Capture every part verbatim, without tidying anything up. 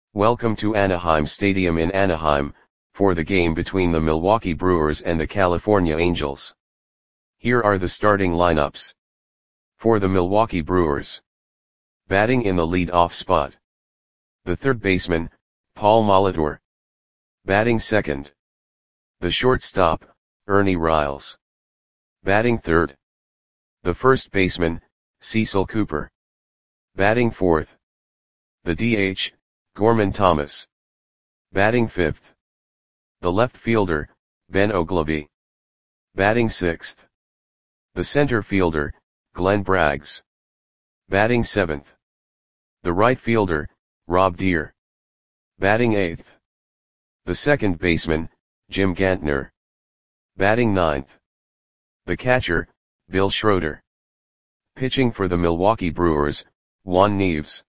Welcome to Anaheim Stadium in Anaheim, for the game between the Milwaukee Brewers and the California Angels. Here are the starting lineups. For the Milwaukee Brewers. Batting in the lead-off spot. The third baseman, Paul Molitor. Batting second. The shortstop, Ernie Riles. Batting third. The first baseman, Cecil Cooper. Batting fourth. The D H, Gorman Thomas. Batting fifth. The left fielder, Ben Oglivie. Batting sixth. The center fielder, Glenn Braggs. Batting seventh. The right fielder, Rob Deer. Batting eighth. The second baseman, Jim Gantner. Batting ninth. The catcher, Bill Schroeder. Pitching for the Milwaukee Brewers, Juan Nieves.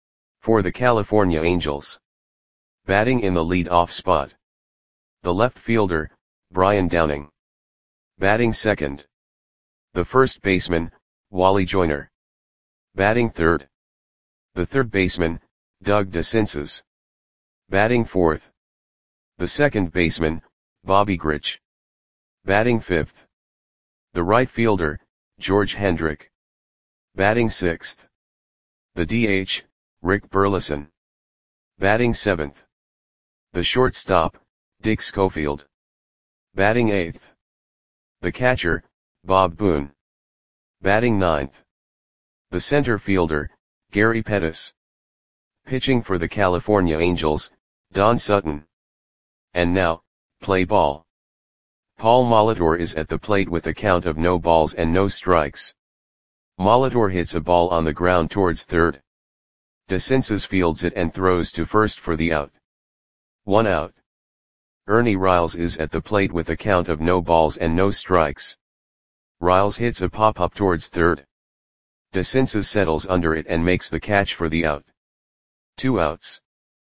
For the California Angels. Batting in the lead-off spot. The left fielder, Brian Downing. Batting second. The first baseman, Wally Joyner. Batting third. The third baseman, Doug DeCinces. Batting fourth. The second baseman, Bobby Grich. Batting fifth. The right fielder, George Hendrick. Batting sixth. The D H, Rick Burleson. Batting seventh. The shortstop, Dick Schofield. Batting eighth. The catcher, Bob Boone. Batting ninth. The center fielder, Gary Pettis. Pitching for the California Angels, Don Sutton. And now, play ball. Paul Molitor is at the plate with a count of no balls and no strikes. Molitor hits a ball on the ground towards third. DeCinces fields it and throws to first for the out. One out. Ernie Riles is at the plate with a count of no balls and no strikes. Riles hits a pop-up towards third. DeCinces settles under it and makes the catch for the out. Two outs.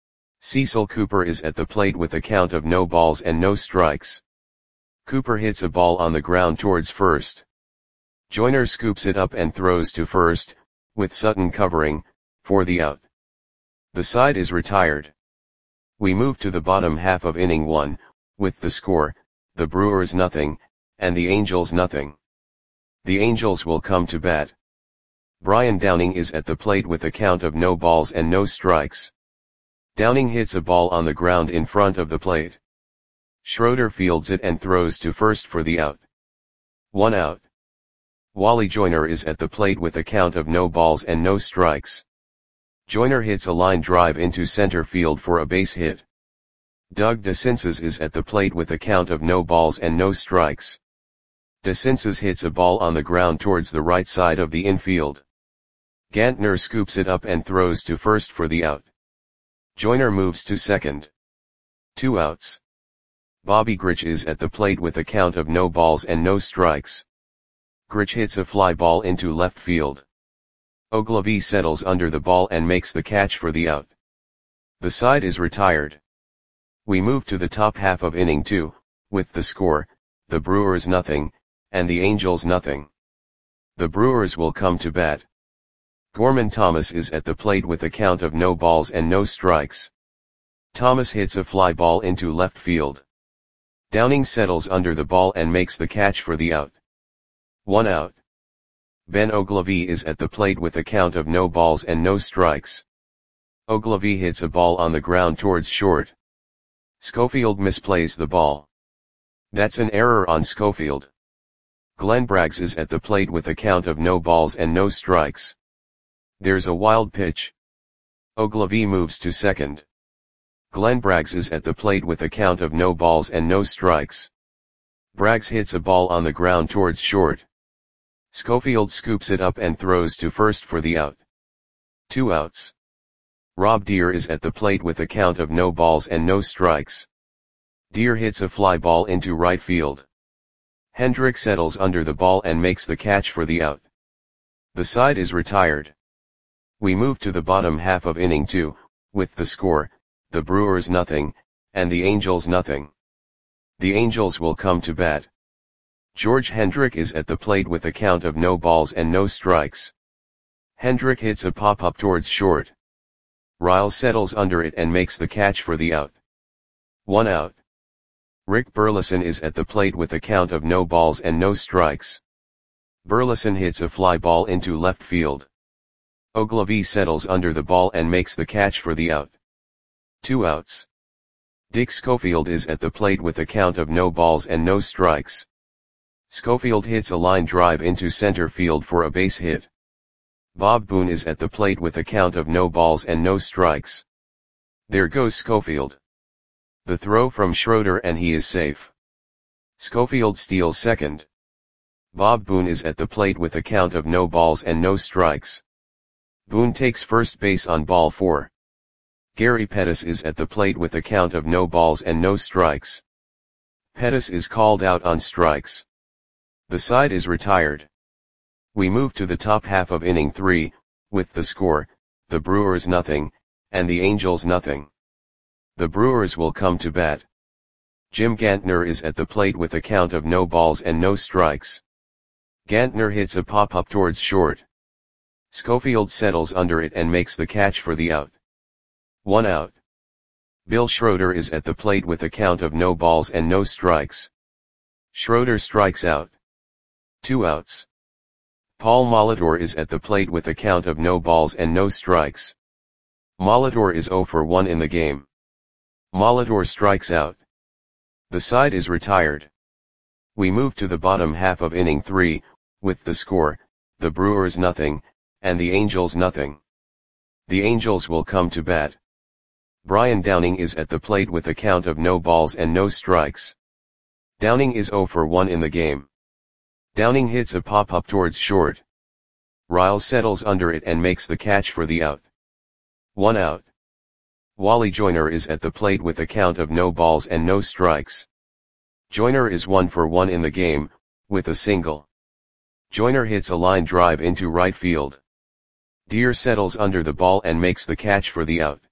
Cecil Cooper is at the plate with a count of no balls and no strikes. Cooper hits a ball on the ground towards first. Joyner scoops it up and throws to first, with Sutton covering, for the out. The side is retired. We move to the bottom half of inning one, with the score, the Brewers nothing, and the Angels nothing. The Angels will come to bat. Brian Downing is at the plate with a count of no balls and no strikes. Downing hits a ball on the ground in front of the plate. Schroeder fields it and throws to first for the out. One out. Wally Joyner is at the plate with a count of no balls and no strikes. Joyner hits a line drive into center field for a base hit. Doug DeCinces is at the plate with a count of no balls and no strikes. DeCinces hits a ball on the ground towards the right side of the infield. Gantner scoops it up and throws to first for the out. Joyner moves to second. Two outs. Bobby Grich is at the plate with a count of no balls and no strikes. Grich hits a fly ball into left field. Oglivie settles under the ball and makes the catch for the out. The side is retired. We move to the top half of inning two, with the score, the Brewers nothing, and the Angels nothing. The Brewers will come to bat. Gorman Thomas is at the plate with a count of no balls and no strikes. Thomas hits a fly ball into left field. Downing settles under the ball and makes the catch for the out. One out. Ben Oglivie is at the plate with a count of no balls and no strikes. Oglivie hits a ball on the ground towards short. Schofield misplays the ball. That's an error on Schofield. Glenn Braggs is at the plate with a count of no balls and no strikes. There's a wild pitch. Oglivie moves to second. Glenn Braggs is at the plate with a count of no balls and no strikes. Braggs hits a ball on the ground towards short. Schofield scoops it up and throws to first for the out. Two outs. Rob Deer is at the plate with a count of no balls and no strikes. Deer hits a fly ball into right field. Hendrick settles under the ball and makes the catch for the out. The side is retired. We move to the bottom half of inning two, with the score, the Brewers nothing, and the Angels nothing. The Angels will come to bat. George Hendrick is at the plate with a count of no balls and no strikes. Hendrick hits a pop-up towards short. Riles settles under it and makes the catch for the out. One out. Rick Burleson is at the plate with a count of no balls and no strikes. Burleson hits a fly ball into left field. Ogilvie settles under the ball and makes the catch for the out. Two outs. Dick Schofield is at the plate with a count of no balls and no strikes. Schofield hits a line drive into center field for a base hit. Bob Boone is at the plate with a count of no balls and no strikes. There goes Schofield. The throw from Schroeder and he is safe. Schofield steals second. Bob Boone is at the plate with a count of no balls and no strikes. Boone takes first base on ball four. Gary Pettis is at the plate with a count of no balls and no strikes. Pettis is called out on strikes. The side is retired. We move to the top half of inning three, with the score, the Brewers nothing, and the Angels nothing. The Brewers will come to bat. Jim Gantner is at the plate with a count of no balls and no strikes. Gantner hits a pop-up towards short. Schofield settles under it and makes the catch for the out. One out. Bill Schroeder is at the plate with a count of no balls and no strikes. Schroeder strikes out. Two outs. Paul Molitor is at the plate with a count of no balls and no strikes. Molitor is zero for one in the game. Molitor strikes out. The side is retired. We move to the bottom half of inning three, with the score, the Brewers nothing, and the Angels nothing. The Angels will come to bat. Brian Downing is at the plate with a count of no balls and no strikes. Downing is zero for one in the game. Downing hits a pop-up towards short. Riles settles under it and makes the catch for the out. One out. Wally Joyner is at the plate with a count of no balls and no strikes. Joyner is one for one in the game, with a single. Joyner hits a line drive into right field. Deere settles under the ball and makes the catch for the out.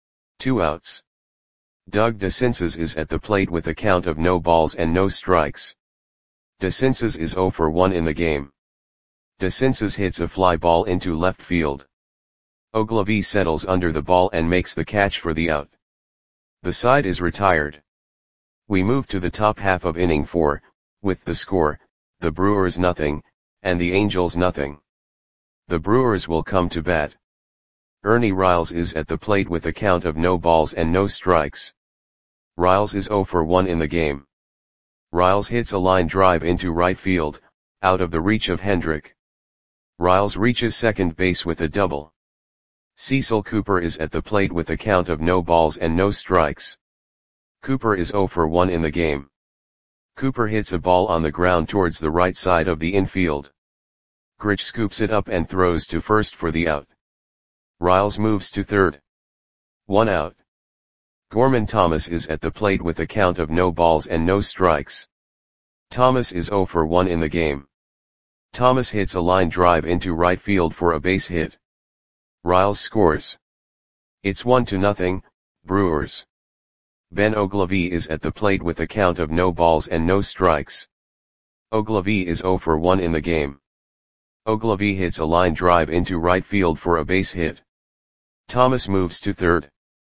Two outs. Doug DeCinces is at the plate with a count of no balls and no strikes. DeCinces is zero for one in the game. DeCinces hits a fly ball into left field. Ogilvie settles under the ball and makes the catch for the out. The side is retired. We move to the top half of inning four, with the score, the Brewers nothing, and the Angels nothing. The Brewers will come to bat. Ernie Riles is at the plate with a count of no balls and no strikes. Riles is zero for one in the game. Riles hits a line drive into right field, out of the reach of Hendrick. Riles reaches second base with a double. Cecil Cooper is at the plate with a count of no balls and no strikes. Cooper is zero for one in the game. Cooper hits a ball on the ground towards the right side of the infield. Grich scoops it up and throws to first for the out. Riles moves to third. One out. Gorman Thomas is at the plate with a count of no balls and no strikes. Thomas is zero for one in the game. Thomas hits a line drive into right field for a base hit. Riles scores. It's one to nothing, Brewers. Ben Ogilvie is at the plate with a count of no balls and no strikes. Ogilvie is zero for one in the game. Ogilvie hits a line drive into right field for a base hit. Thomas moves to third.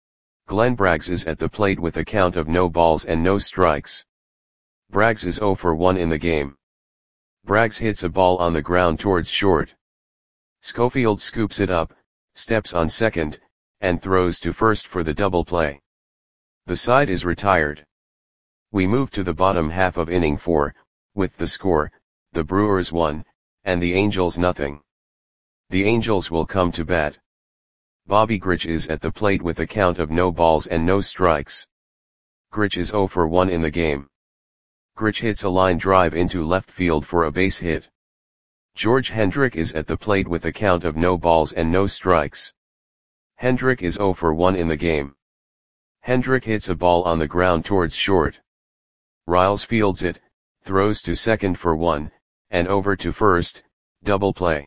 Glenn Braggs is at the plate with a count of no balls and no strikes. Braggs is zero for one in the game. Braggs hits a ball on the ground towards short. Schofield scoops it up, steps on second, and throws to first for the double play. The side is retired. We move to the bottom half of inning four, with the score, the Brewers one, and the Angels nothing. The Angels will come to bat. Bobby Grich is at the plate with a count of no balls and no strikes. Grich is zero for one in the game. Grich hits a line drive into left field for a base hit. George Hendrick is at the plate with a count of no balls and no strikes. Hendrick is zero for one in the game. Hendrick hits a ball on the ground towards short. Riles fields it, throws to second for one, and over to first, double play.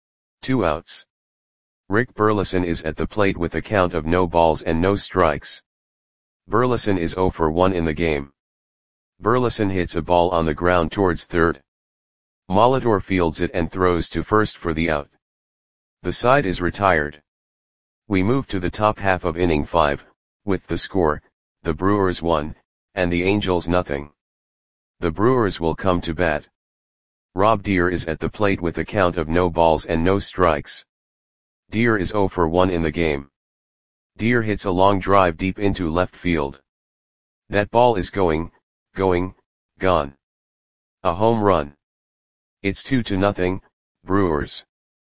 Two outs. Rick Burleson is at the plate with a count of no balls and no strikes. Burleson is zero for one in the game. Burleson hits a ball on the ground towards third. Molitor fields it and throws to first for the out. The side is retired. We move to the top half of inning five, with the score, the Brewers one, and the Angels nothing. The Brewers will come to bat. Rob Deer is at the plate with a count of no balls and no strikes. Deer is oh for one in the game. Deer hits a long drive deep into left field. That ball is going, going, gone. A home run. It's two to nothing, Brewers.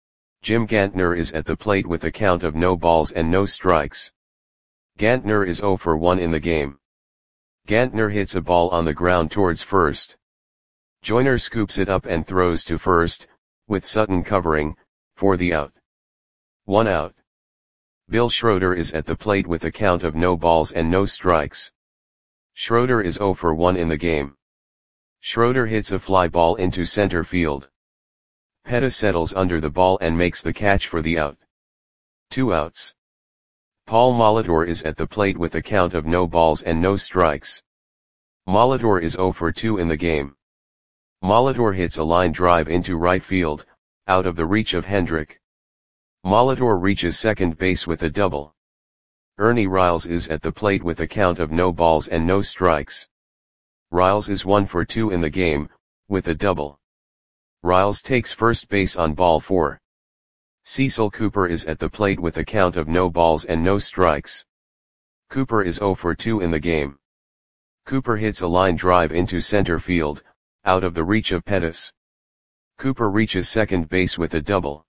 Jim Gantner is at the plate with a count of no balls and no strikes. Gantner is oh for one in the game. Gantner hits a ball on the ground towards first. Joyner scoops it up and throws to first, with Sutton covering, for the out. One out. Bill Schroeder is at the plate with a count of no balls and no strikes. Schroeder is oh for one in the game. Schroeder hits a fly ball into center field. Pettis settles under the ball and makes the catch for the out. Two outs. Paul Molitor is at the plate with a count of no balls and no strikes. Molitor is oh for two in the game. Molitor hits a line drive into right field, out of the reach of Hendrick. Molitor reaches second base with a double. Ernie Riles is at the plate with a count of no balls and no strikes. Riles is one for two in the game, with a double. Riles takes first base on ball four. Cecil Cooper is at the plate with a count of no balls and no strikes. Cooper is oh for two in the game. Cooper hits a line drive into center field, out of the reach of Pettis. Cooper reaches second base with a double.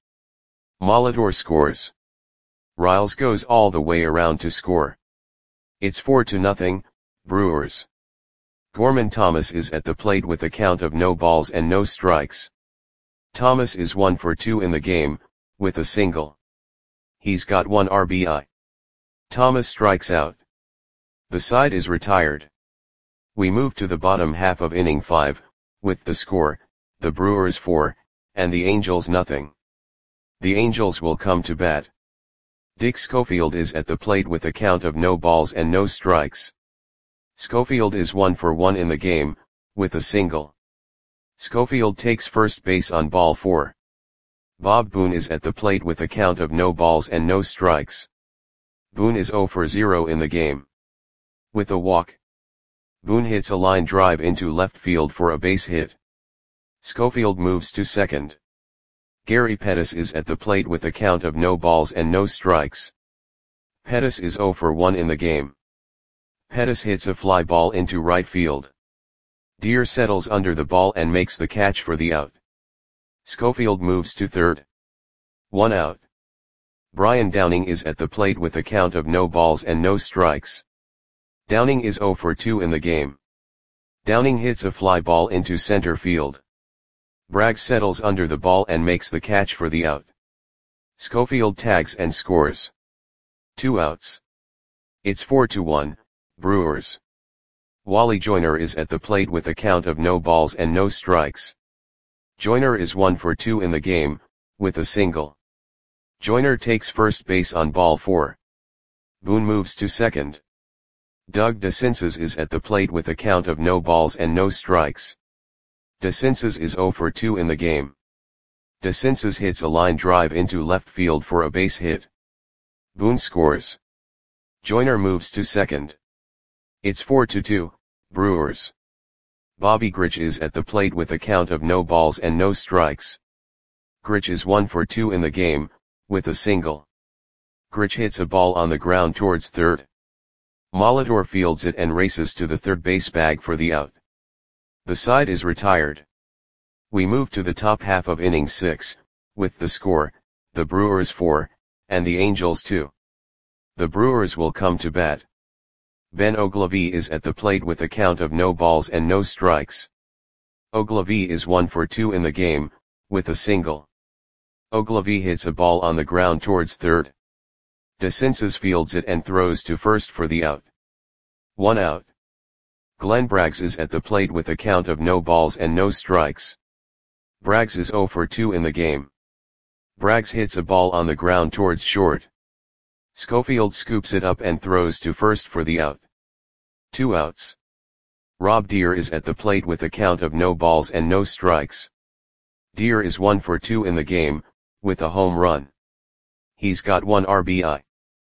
Molitor scores. Riles goes all the way around to score. It's four to nothing, Brewers. Gorman Thomas is at the plate with a count of no balls and no strikes. Thomas is one for two in the game, with a single. He's got one R B I. Thomas strikes out. The side is retired. We move to the bottom half of inning five, with the score, the Brewers four, and the Angels nothing. The Angels will come to bat. Dick Schofield is at the plate with a count of no balls and no strikes. Schofield is one for one in the game, with a single. Schofield takes first base on ball four. Bob Boone is at the plate with a count of no balls and no strikes. Boone is oh for zero in the game. With a walk. Boone hits a line drive into left field for a base hit. Schofield moves to second. Gary Pettis is at the plate with a count of no balls and no strikes. Pettis is oh for one in the game. Pettis hits a fly ball into right field. Deer settles under the ball and makes the catch for the out. Schofield moves to third. One out. Brian Downing is at the plate with a count of no balls and no strikes. Downing is oh for two in the game. Downing hits a fly ball into center field. Bragg settles under the ball and makes the catch for the out. Schofield tags and scores. Two outs. It's four to one, Brewers. Wally Joyner is at the plate with a count of no balls and no strikes. Joyner is one for two in the game, with a single. Joyner takes first base on ball four. Boone moves to second. Doug DeCinces is at the plate with a count of no balls and no strikes. DeCinces is oh for two in the game. DeCinces hits a line drive into left field for a base hit. Boone scores. Joyner moves to second. It's four to two, Brewers. Bobby Grich is at the plate with a count of no balls and no strikes. Grich is one for two in the game, with a single. Grich hits a ball on the ground towards third. Molitor fields it and races to the third base bag for the out. The side is retired. We move to the top half of inning six, with the score, the Brewers four, and the Angels two. The Brewers will come to bat. Ben Ogilvie is at the plate with a count of no balls and no strikes. Ogilvie is one for two in the game, with a single. Ogilvie hits a ball on the ground towards third. DeCinces fields it and throws to first for the out. One out. Glenn Braggs is at the plate with a count of no balls and no strikes. Braggs is oh for two in the game. Braggs hits a ball on the ground towards short. Schofield scoops it up and throws to first for the out. Two outs. Rob Deer is at the plate with a count of no balls and no strikes. Deer is one for two in the game, with a home run. He's got one R B I.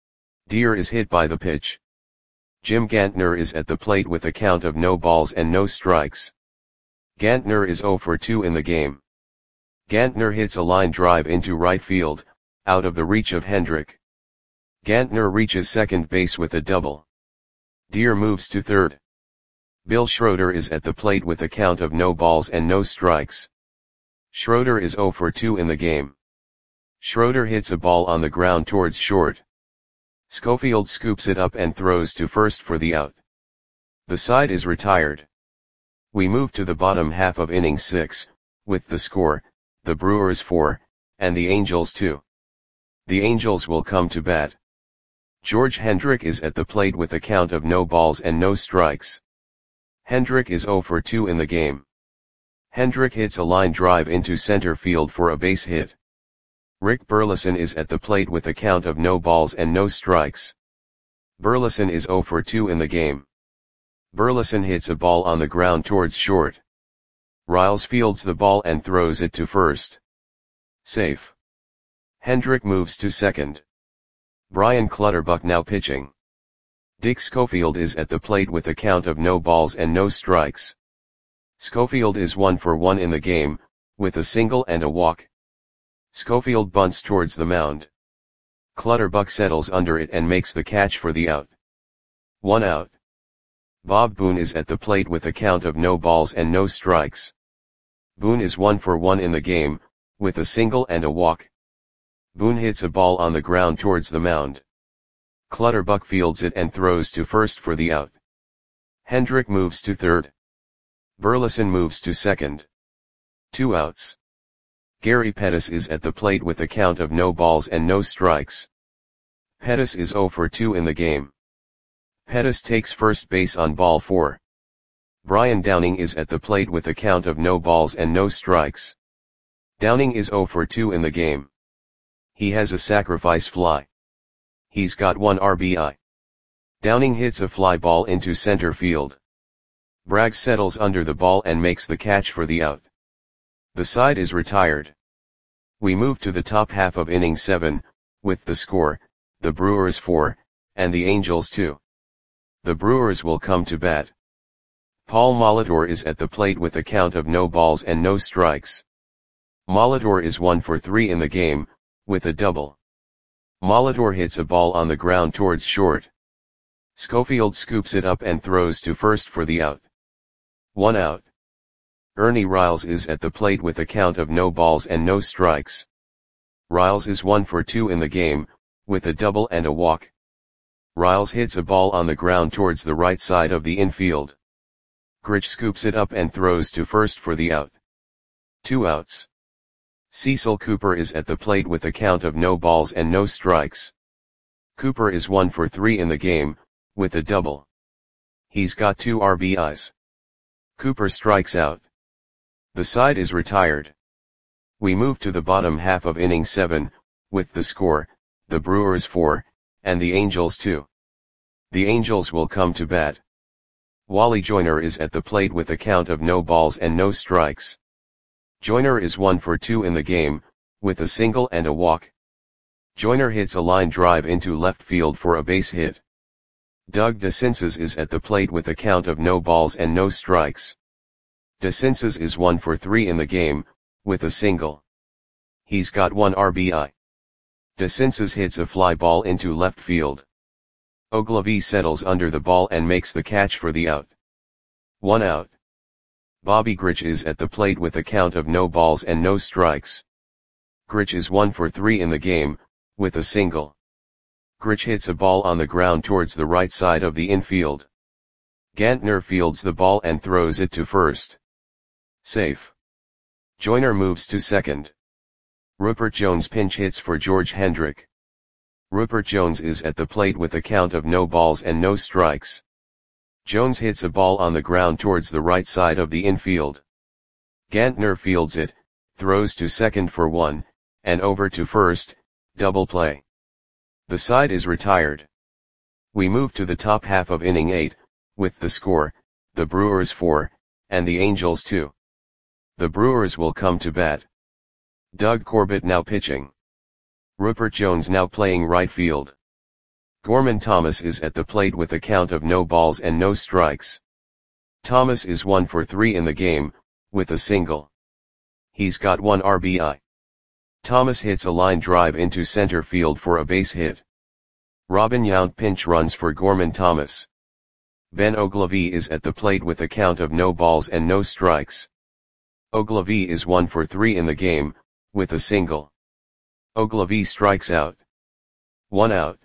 Deer is hit by the pitch. Jim Gantner is at the plate with a count of no balls and no strikes. Gantner is zero for two in the game. Gantner hits a line drive into right field, out of the reach of Hendrick. Gantner reaches second base with a double. Deer moves to third. Bill Schroeder is at the plate with a count of no balls and no strikes. Schroeder is zero for two in the game. Schroeder hits a ball on the ground towards short. Schofield scoops it up and throws to first for the out. The side is retired. We move to the bottom half of inning six, with the score, the Brewers four, and the Angels two. The Angels will come to bat. George Hendrick is at the plate with a count of no balls and no strikes. Hendrick is zero for two in the game. Hendrick hits a line drive into center field for a base hit. Rick Burleson is at the plate with a count of no balls and no strikes. Burleson is zero for two in the game. Burleson hits a ball on the ground towards short. Riles fields the ball and throws it to first. Safe. Hendrick moves to second. Brian Clutterbuck now pitching. Dick Schofield is at the plate with a count of no balls and no strikes. Schofield is one for one in the game, with a single and a walk. Schofield bunts towards the mound. Clutterbuck settles under it and makes the catch for the out. One out. Bob Boone is at the plate with a count of no balls and no strikes. Boone is one for one in the game, with a single and a walk. Boone hits a ball on the ground towards the mound. Clutterbuck fields it and throws to first for the out. Hendrick moves to third. Burleson moves to second. Two outs. Gary Pettis is at the plate with a count of no balls and no strikes. Pettis is zero for two in the game. Pettis takes first base on ball four. Brian Downing is at the plate with a count of no balls and no strikes. Downing is zero for two in the game. He has a sacrifice fly. He's got one R B I. Downing hits a fly ball into center field. Bragg settles under the ball and makes the catch for the out. The side is retired. We move to the top half of inning seven, with the score, the Brewers four, and the Angels two. The Brewers will come to bat. Paul Molitor is at the plate with a count of no balls and no strikes. Molitor is one for three in the game, with a double. Molitor hits a ball on the ground towards short. Schofield scoops it up and throws to first for the out. One out. Ernie Riles is at the plate with a count of no balls and no strikes. Riles is one for two in the game, with a double and a walk. Riles hits a ball on the ground towards the right side of the infield. Grich scoops it up and throws to first for the out. Two outs. Cecil Cooper is at the plate with a count of no balls and no strikes. Cooper is one for three in the game, with a double. He's got two R B Is. Cooper strikes out. The side is retired. We move to the bottom half of inning seven, with the score, the Brewers four, and the Angels two. The Angels will come to bat. Wally Joyner is at the plate with a count of no balls and no strikes. Joyner is one for two in the game, with a single and a walk. Joyner hits a line drive into left field for a base hit. Doug DeCinces is at the plate with a count of no balls and no strikes. DeCinces is one for three in the game, with a single. He's got one R B I. DeCinces hits a fly ball into left field. Ogilvie settles under the ball and makes the catch for the out. One out. Bobby Grich is at the plate with a count of no balls and no strikes. Grich is one for three in the game, with a single. Grich hits a ball on the ground towards the right side of the infield. Gantner fields the ball and throws it to first. Safe. Joyner moves to second. Rupert Jones pinch hits for George Hendrick. Rupert Jones is at the plate with a count of no balls and no strikes. Jones hits a ball on the ground towards the right side of the infield. Gantner fields it, throws to second for one, and over to first, double play. The side is retired. We move to the top half of inning eight, with the score, the Brewers four, and the Angels two. The Brewers will come to bat. Doug Corbett now pitching. Rupert Jones now playing right field. Gorman Thomas is at the plate with a count of no balls and no strikes. Thomas is one for three in the game, with a single. He's got one R B I. Thomas hits a line drive into center field for a base hit. Robin Yount pinch runs for Gorman Thomas. Ben Oglivie is at the plate with a count of no balls and no strikes. Oglivie is one for three in the game, with a single. Oglivie strikes out. One out.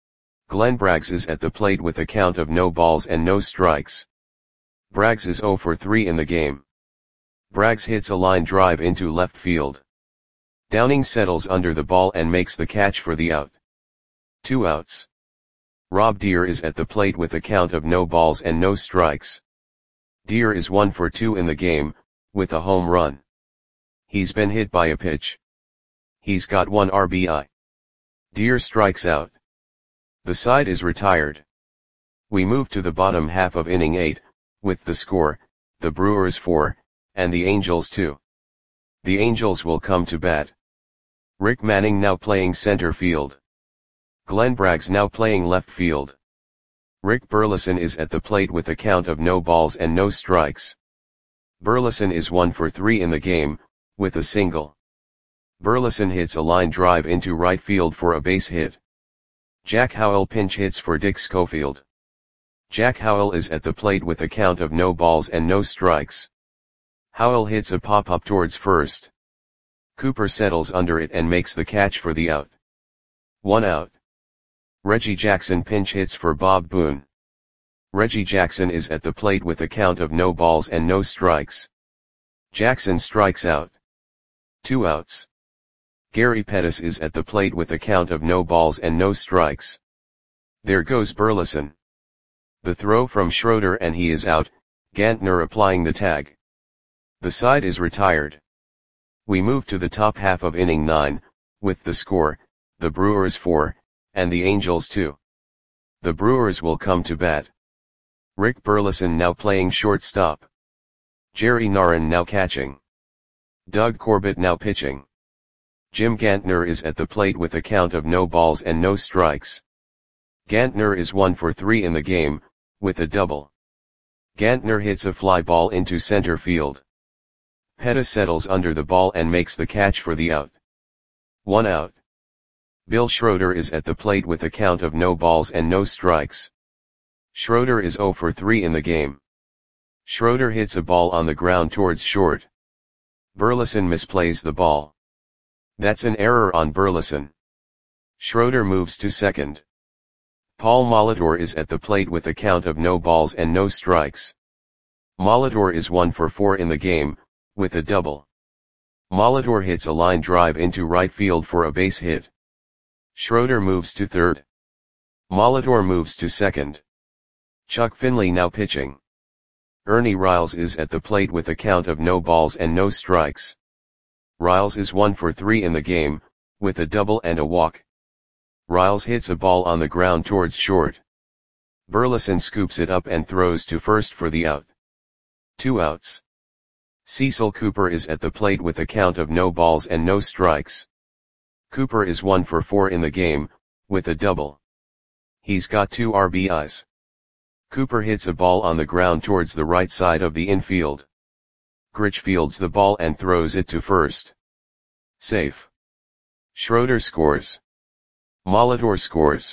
Glenn Braggs is at the plate with a count of no balls and no strikes. Braggs is zero for three in the game. Braggs hits a line drive into left field. Downing settles under the ball and makes the catch for the out. Two outs. Rob Deere is at the plate with a count of no balls and no strikes. Deere is one for two in the game, with a home run. He's been hit by a pitch. He's got one R B I. Deere strikes out. The side is retired. We move to the bottom half of inning eight, with the score, the Brewers four, and the Angels two. The Angels will come to bat. Rick Manning now playing center field. Glenn Braggs now playing left field. Rick Burleson is at the plate with a count of no balls and no strikes. Burleson is one for three in the game, with a single. Burleson hits a line drive into right field for a base hit. Jack Howell pinch hits for Dick Schofield. Jack Howell is at the plate with a count of no balls and no strikes. Howell hits a pop-up towards first. Cooper settles under it and makes the catch for the out. One out. Reggie Jackson pinch hits for Bob Boone. Reggie Jackson is at the plate with a count of no balls and no strikes. Jackson strikes out. Two outs. Gary Pettis is at the plate with a count of no balls and no strikes. There goes Burleson. The throw from Schroeder and he is out, Gantner applying the tag. The side is retired. We move to the top half of inning nine, with the score, the Brewers four, and the Angels two. The Brewers will come to bat. Rick Burleson now playing shortstop. Jerry Narron now catching. Doug Corbett now pitching. Jim Gantner is at the plate with a count of no balls and no strikes. Gantner is one for three in the game, with a double. Gantner hits a fly ball into center field. Pettis settles under the ball and makes the catch for the out. One out. Bill Schroeder is at the plate with a count of no balls and no strikes. Schroeder is zero for three in the game. Schroeder hits a ball on the ground towards short. Burleson misplays the ball. That's an error on Burleson. Schroeder moves to second. Paul Molitor is at the plate with a count of no balls and no strikes. Molitor is one for four in the game, with a double. Molitor hits a line drive into right field for a base hit. Schroeder moves to third. Molitor moves to second. Chuck Finley now pitching. Ernie Riles is at the plate with a count of no balls and no strikes. Riles is one for three in the game, with a double and a walk. Riles hits a ball on the ground towards short. Burleson scoops it up and throws to first for the out. Two outs. Cecil Cooper is at the plate with a count of no balls and no strikes. Cooper is one for four in the game, with a double. He's got two R B Is. Cooper hits a ball on the ground towards the right side of the infield. Grich fields the ball and throws it to first. Safe. Schroeder scores. Molitor scores.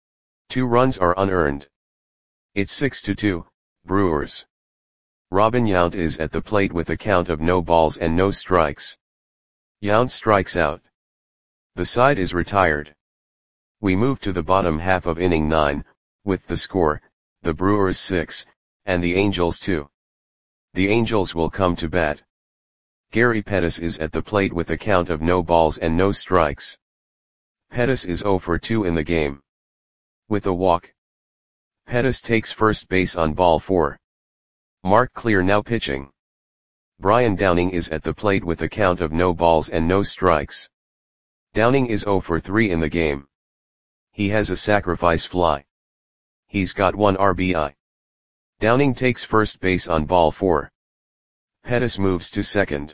Two runs are unearned. It's six to two, Brewers. Robin Yount is at the plate with a count of no balls and no strikes. Yount strikes out. The side is retired. We move to the bottom half of inning nine, with the score, the Brewers six, and the Angels two. The Angels will come to bat. Gary Pettis is at the plate with a count of no balls and no strikes. Pettis is zero for two in the game. With a walk. Pettis takes first base on ball four. Mark Clear now pitching. Brian Downing is at the plate with a count of no balls and no strikes. Downing is zero for three in the game. He has a sacrifice fly. He's got one R B I. Downing takes first base on ball four. Pettis moves to second.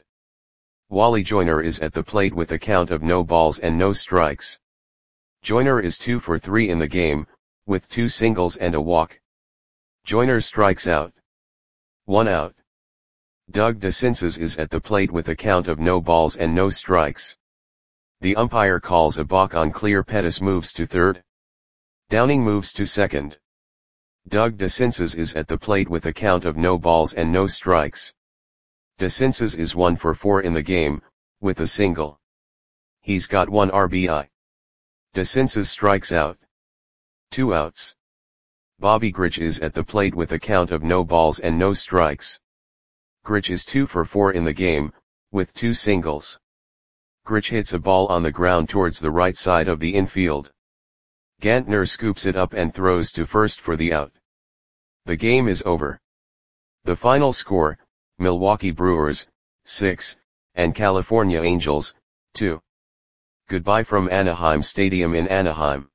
Wally Joyner is at the plate with a count of no balls and no strikes. Joyner is two for three in the game, with two singles and a walk. Joyner strikes out. One out. Doug DeCinces is at the plate with a count of no balls and no strikes. The umpire calls a balk on clear. Pettis moves to third. Downing moves to second. Doug DeCinces is at the plate with a count of no balls and no strikes. DeCinces is one for four in the game, with a single. He's got one R B I. DeCinces strikes out. Two outs. Bobby Grich is at the plate with a count of no balls and no strikes. Grich is two for four in the game, with two singles. Grich hits a ball on the ground towards the right side of the infield. Gantner scoops it up and throws to first for the out. The game is over. The final score, Milwaukee Brewers, six, and California Angels, two. Goodbye from Anaheim Stadium in Anaheim.